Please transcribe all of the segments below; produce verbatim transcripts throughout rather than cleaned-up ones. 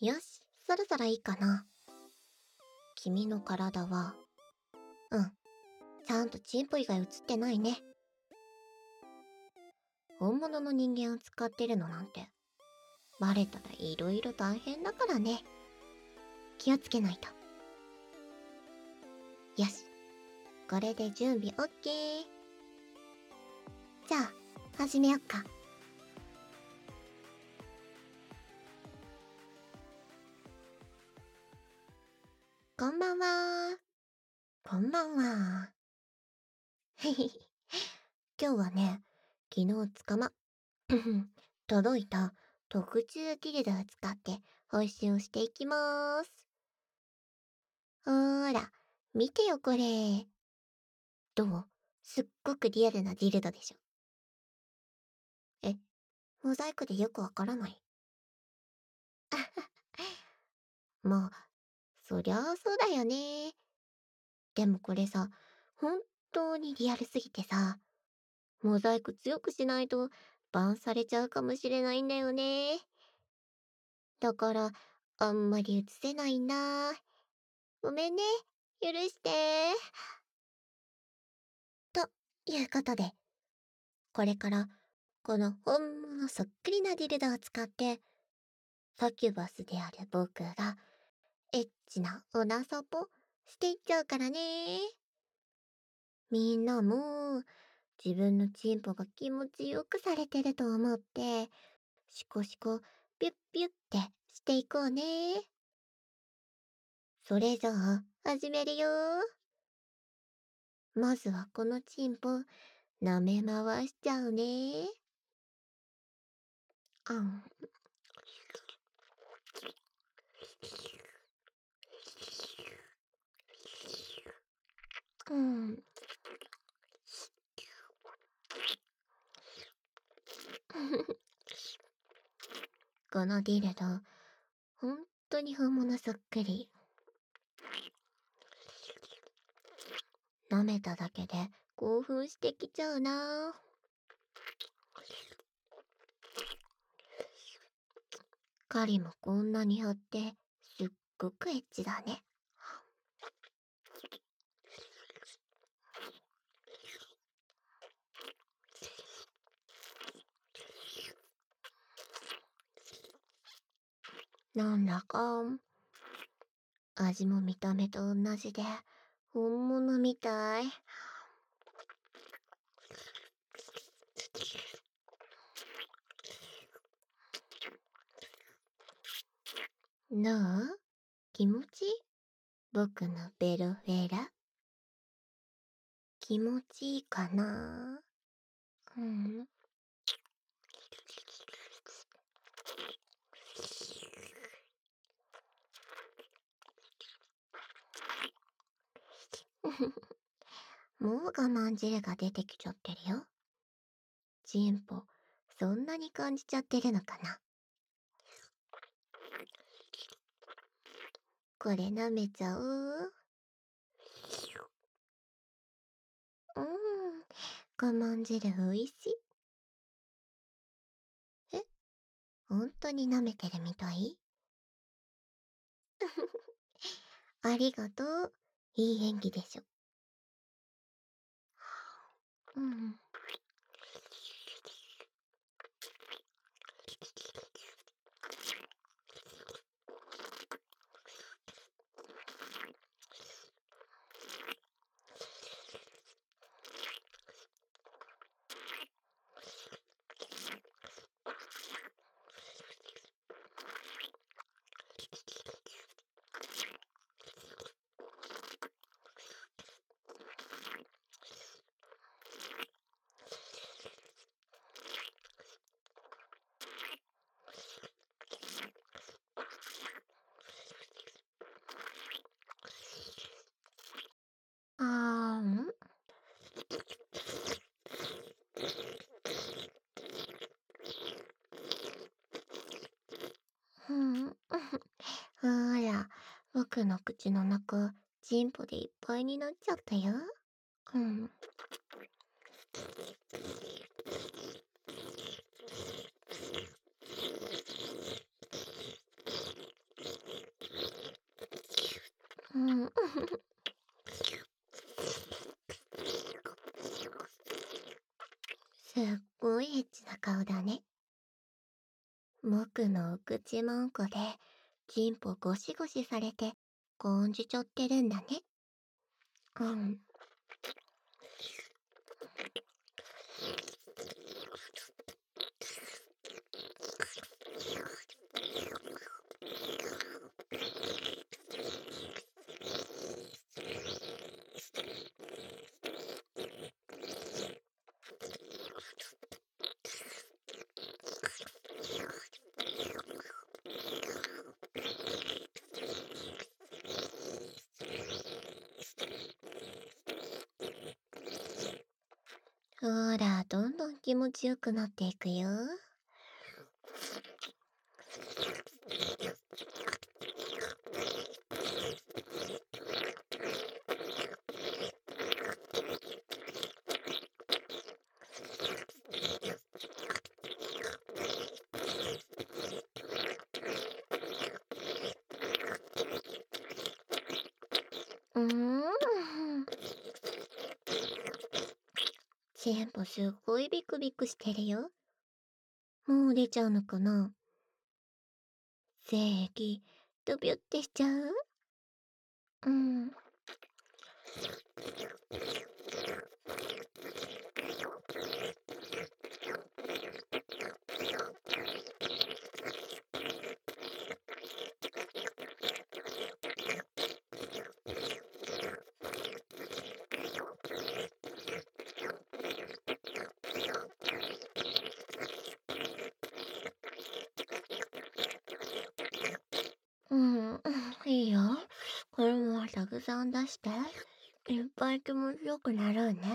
よし、そろそろいいかな。君の体は、うん、ちゃんとチンポ以外映ってないね。本物の人間を使ってるのなんて、バレたらいろいろ大変だからね。気をつけないと。よし、これで準備 オーケー。じゃあ、始めよっか。こんばんは。こんばんは。へへへ。今日はね、昨日つかま、届いた特注ギルドを使って配信をしていきまーす。ほーら、見てよこれ。どう？すっごくリアルなディルドでしょ。え、モザイクでよくわからない。まあ、そりゃあそうだよね。でもこれさ、本当にリアルすぎてさ、モザイク強くしないとバンされちゃうかもしれないんだよね。だから、あんまり映せないんだ。ごめんね。許して。ということで、これからこの本物そっくりなディルドを使って、サキュバスである僕がエッチなおなそぽしていっちゃうからね。みんなも自分のチンポが気持ちよくされてると思って、シコシコピュッピュッってしていこうね。それじゃあ始めるよ。まずはこのチンポ舐め回しちゃうね。あん。うん。このディルド、ほんとに本物そっくり。舐めただけで興奮してきちゃうな。狩りもこんなにあってすっごくエッチだね。なんだか味も見た目と同じで本物みたい。なあ、気持ちいい？僕のベロフェラ。気持ちいいかな？うん。もう我慢汁が出てきちゃってるよ。チンポ、そんなに感じちゃってるのかな。これ舐めちゃう？うん、我慢汁おいしい。え、ほんとに舐めてるみたい？ありがとう。いい演技でしょ。うん。あーん。うん。ほら、僕の口の中、チンポでいっぱいになっちゃったよ。うん。 顔だね。僕の口もんこで、チンポゴシゴシされて、感じちゃってるんだね。うん。ほら、どんどん気持ちよくなっていくよ。うーん。チンポすっごいビクビクしてるよ。もう出ちゃうのかな？正義、ドビュってしちゃう？うん。うん、いいよ。これもたくさん出して。いっぱい気持ちよくなるね。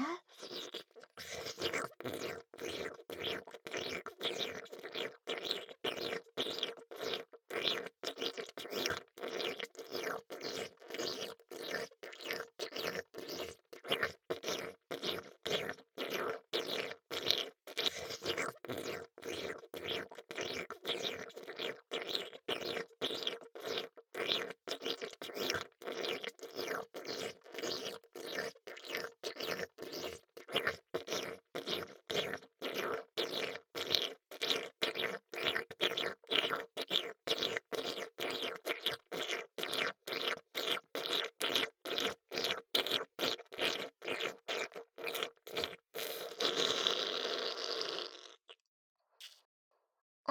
うん、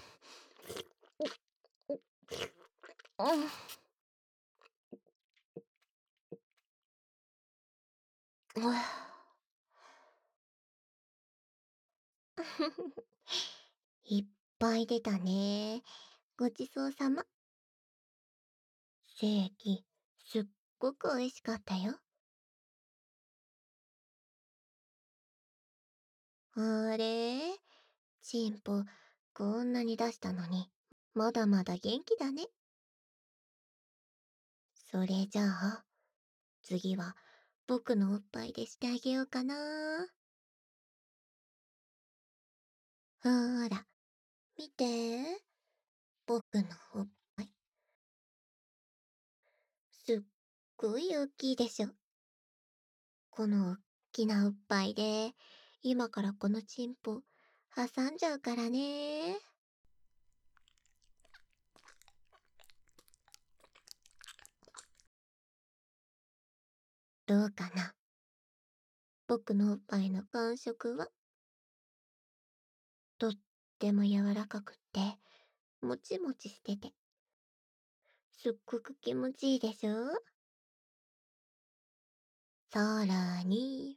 うん、うん。いっぱい出たね。ごちそうさま。正義、すっごく美味しかったよ。あれ、チンポ、こんなに出したのに、まだまだ元気だね。それじゃあ、次は僕のおっぱいでしてあげようかな。ほーら、見て。僕のおっぱい。すっごい大きいでしょ。このおっきなおっぱいで、今からこのチンポ、挟んじゃうからね。どうかな、僕のおっぱいの感触は。とっても柔らかくって、もちもちしてて、すっごく気持ちいいでしょ。さらに、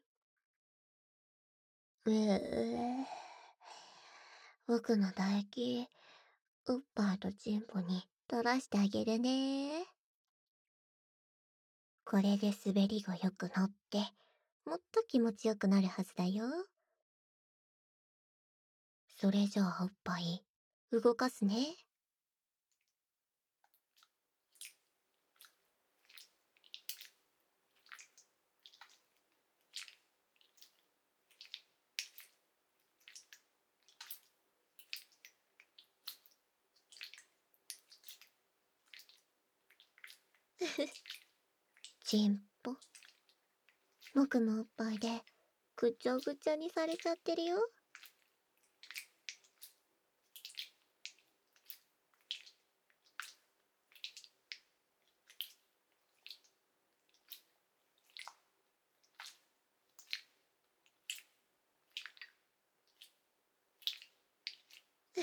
うぅ、僕の唾液、おっぱいとチンポに垂らしてあげるね。これで滑りが良くなって、もっと気持ちよくなるはずだよ。それじゃあおっぱい、動かすね。チンポ。僕のおっぱいで、ぐちゃぐちゃにされちゃってるよ。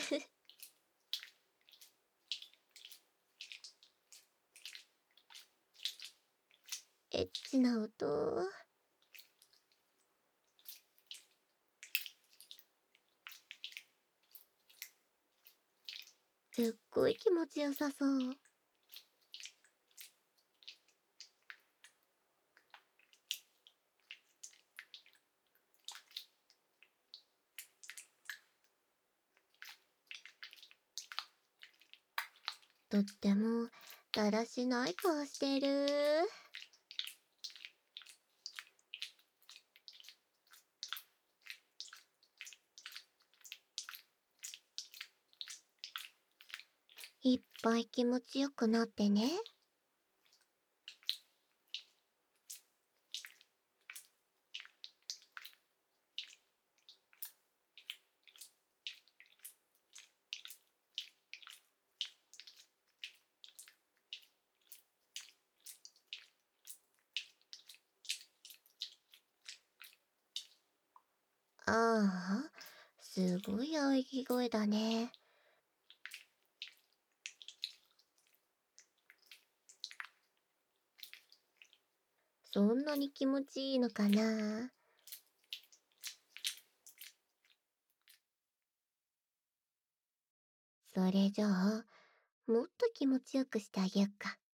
エッチな音。すっごい気持ちよさそう。とってもだらしない顔してる。いっぱい気持ちよくなってね。ああ、すごい喘ぎ声だね。そんなに気持ちいいのかな。それじゃあ、もっと気持ちよくしてあげよっか。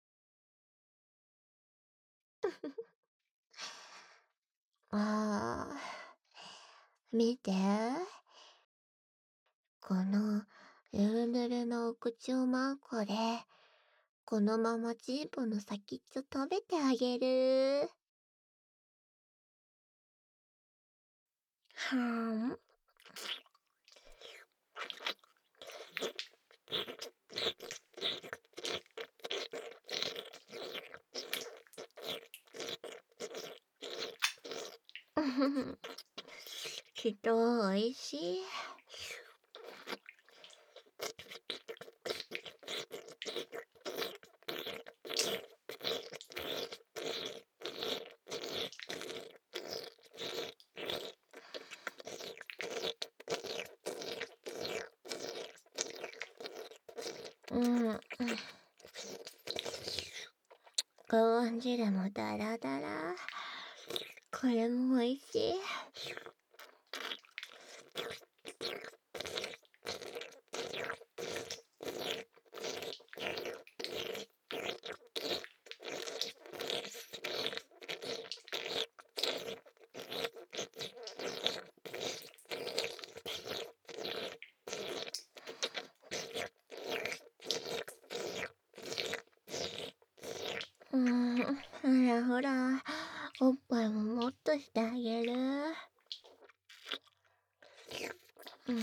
ああ、見て。この、ぬるぬるのお口をマンコで、このままチンポの先っちょ食べてあげる。はーん。うふふきっとおいしい。うん。コーン汁もダラダラ。これもおいしい。うん、ほらほら、おっぱいももっとしてあげる。うん。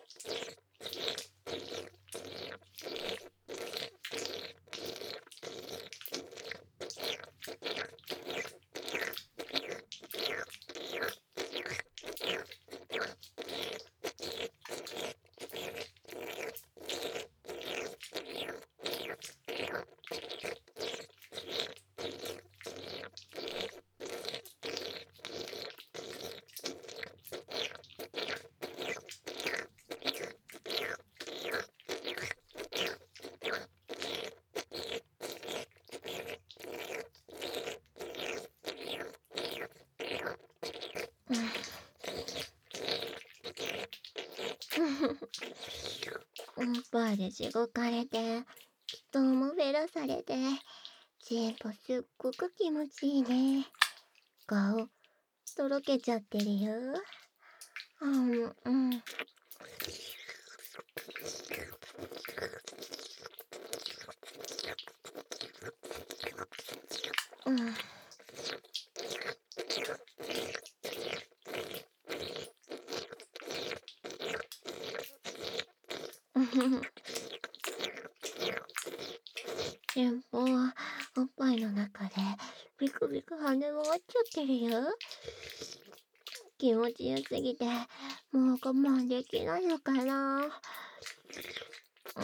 おっぱいでしごかれて、人もべらされて、チンポすっごく気持ちいいね。顔、とろけちゃってるよ。うん、うん。うん。うんふふ。チンポはおっぱいの中でビクビク跳ね回っちゃってるよ。気持ちよすぎて、もう我慢できないのかな。うん。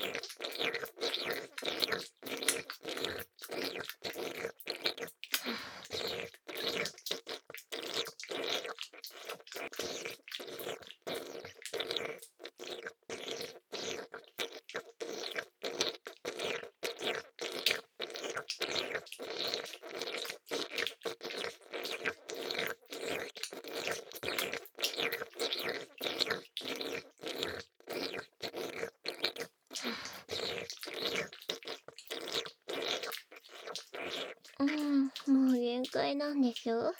うん、もう限界なんでしょ？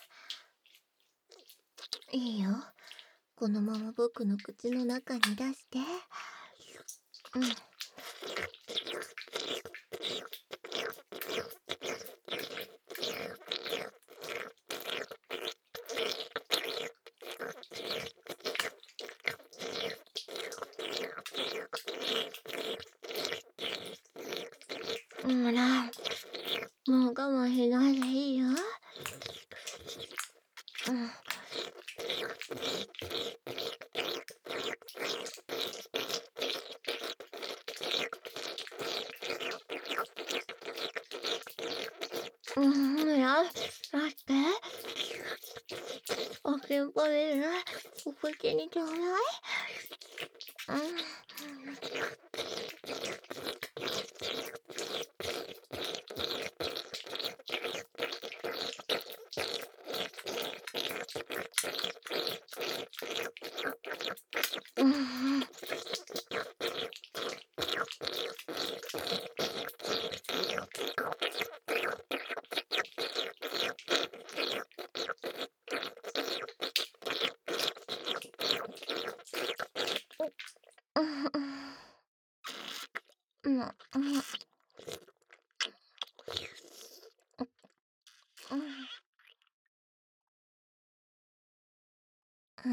いいよ。このまま僕の口の中に出して。うん。ほら、もう我慢しないでいいよ。うん。うん、ほら、待って。開けっぱでね、お口にちょうだい。うん。うん。うん、うん、うん、うん、うん。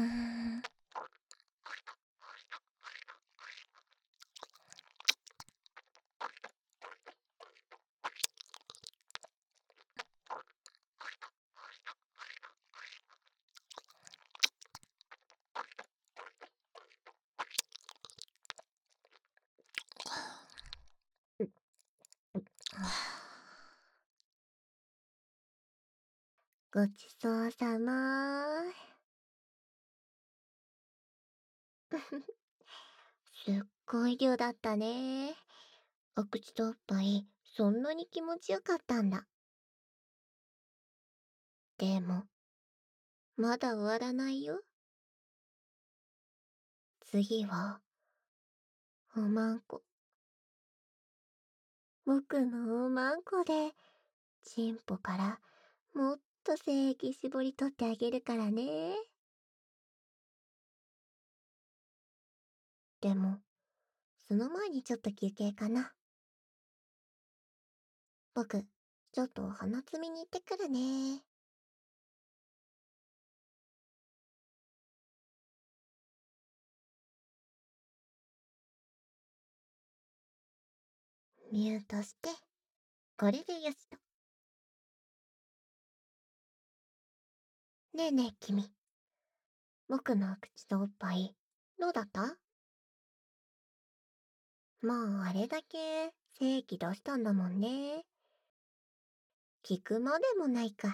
ごちそうさま。すっごい量だったね。お口とおっぱい、そんなに気持ちよかったんだ。でも、まだ終わらないよ。次は、おまんこ。僕のおまんこで、チンポからもっと精液絞り取ってあげるからね。でも、その前にちょっと休憩かな。僕、ちょっと鼻つみに行ってくるね。ミュートして、これでよしと。ねえねえ君、僕の口とおっぱい、どうだった？まあ、あれだけ精液出したんだもんね。聞くまでもないか。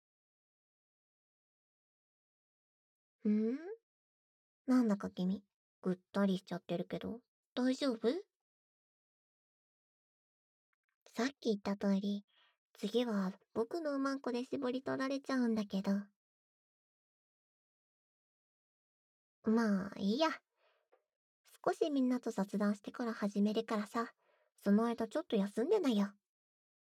ん？なんだか君、ぐったりしちゃってるけど、大丈夫？さっき言った通り、次は僕のうまんこで絞り取られちゃうんだけど。まあ、いいや。少しみんなと雑談してから始めるからさ、その間ちょっと休んでなよ。